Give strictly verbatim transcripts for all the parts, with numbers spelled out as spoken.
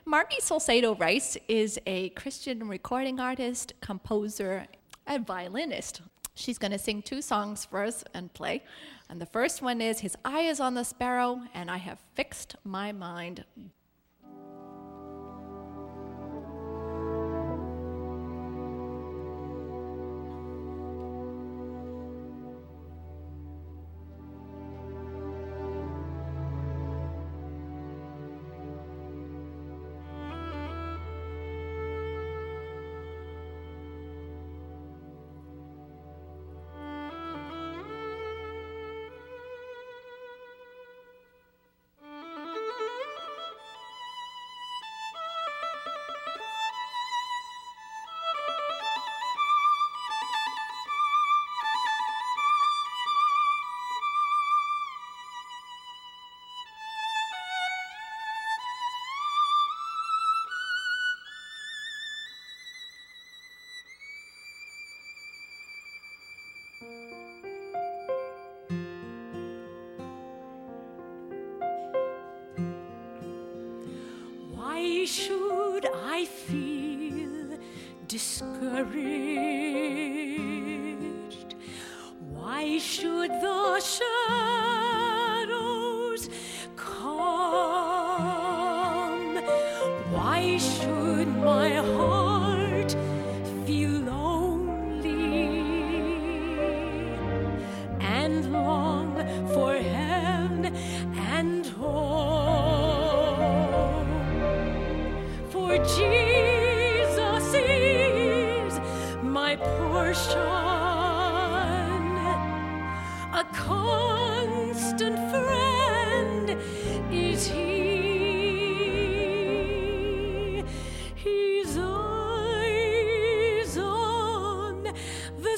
Margie Salcedo Rice is a Christian recording artist, composer, and violinist. She's going to sing two songs for us and play. And the first one is His Eye is on the Sparrow, and I Have Fixed My Mind. Why should I feel discouraged? Why should the shadows come? Why should my heart feel lonely and long for heaven and home? For Jesus is my portion, a constant friend is He. His eyes on the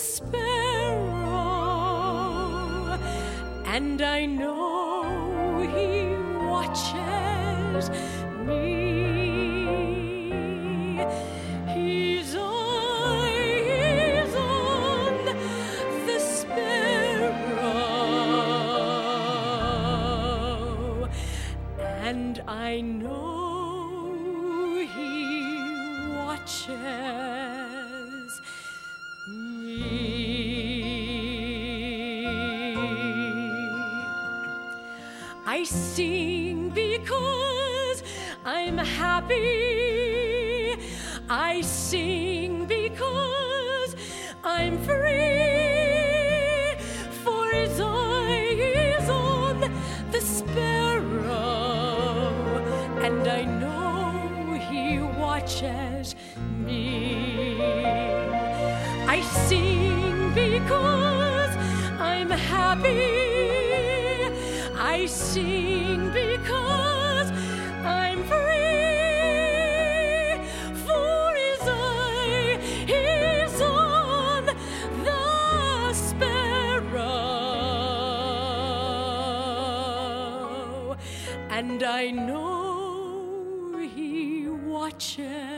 sparrow, and I know He watches me. His eyes on the sparrow, and I know He watches me. I sing because I'm happy. I sing because I'm free. For His eye is on the sparrow, and I know He watches me. I sing because I'm happy. I sing because I'm free. For His eye is on the sparrow, and I know He watches